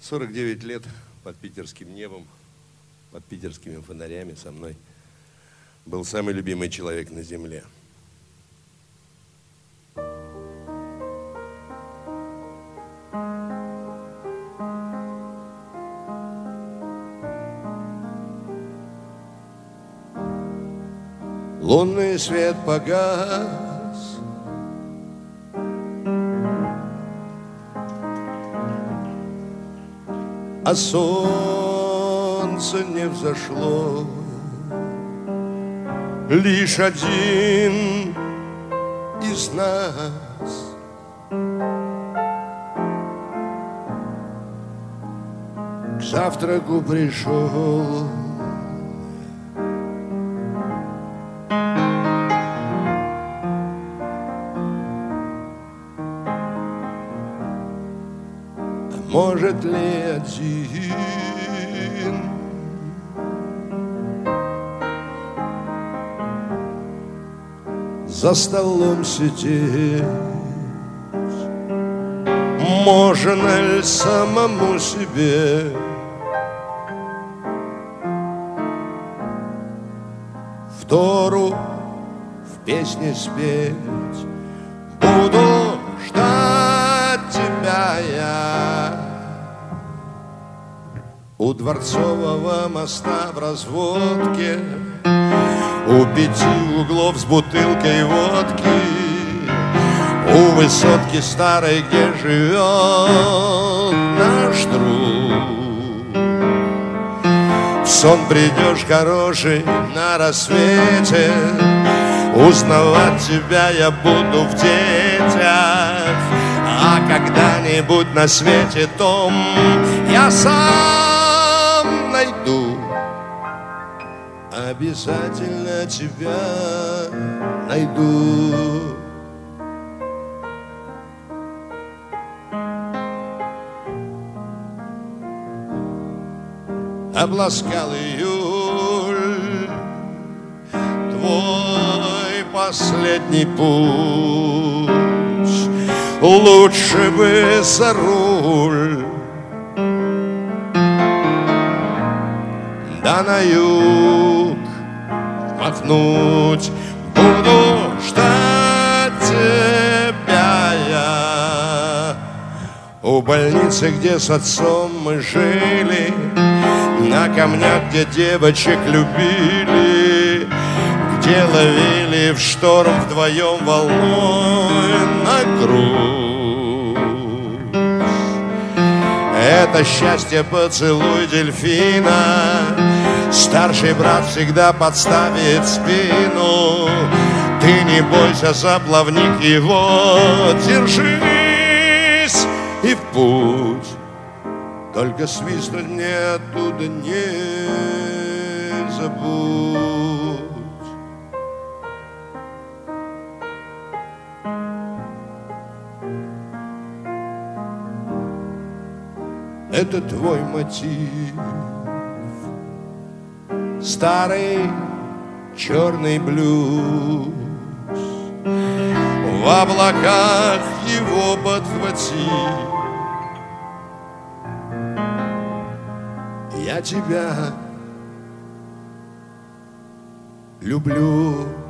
49 лет под питерским небом, под питерскими фонарями со мной был самый любимый человек на земле. Лунный свет погас, а солнце не взошло. Лишь один из нас к завтраку пришел. Может ли один за столом сидеть? Можно ли самому себе втору в песне спеть? Буду ждать тебя я у Дворцового моста в разводке, у 5 углов с бутылкой водки, у высотки старой, где живет наш друг. В сон придешь хороший на рассвете, узнавать тебя я буду в детях. А когда-нибудь на свете том я сам найду, обязательно тебя найду. Обласкал июль твой последний путь, лучше бы за руль, да на юг махнуть. Буду ждать тебя я у больницы, где с отцом мы жили, на камнях, где девочек любили, где ловили в шторм вдвоем волной на грудь. Это счастье поцелуй дельфина, старший брат всегда подставит спину. Ты не бойся, за плавник его держись и в путь. Только свистнуть мне оттуда не забудь. Это твой мотив, старый черный блюз. В облаках его подхвати. Я тебя люблю.